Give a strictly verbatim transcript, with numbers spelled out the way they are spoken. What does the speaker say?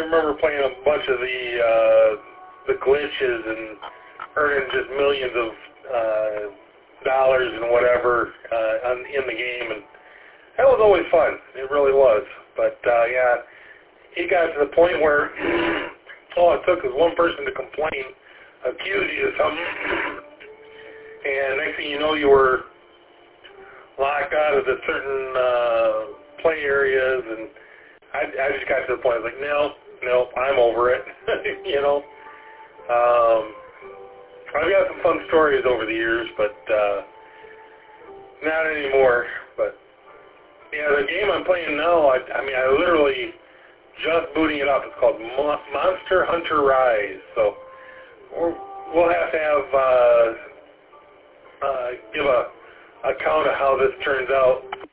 remember playing a bunch of the uh, the glitches and earning just millions of uh, dollars and whatever uh, on, in the game, and that was always fun. It really was. But uh, yeah, it got to the point where all it took was one person to complain, accuse you of something, and next thing you know, you were locked out of the certain uh, play areas, and I, I just got to the point. I was like, no, no, I'm over it. you know, um, I've got some fun stories over the years, but uh, not anymore. But yeah, the game I'm playing now, I, I mean, I literally just booting it up. It's called Mo- Monster Hunter Rise. So we're, we'll have to have uh, uh, give a account of how this turns out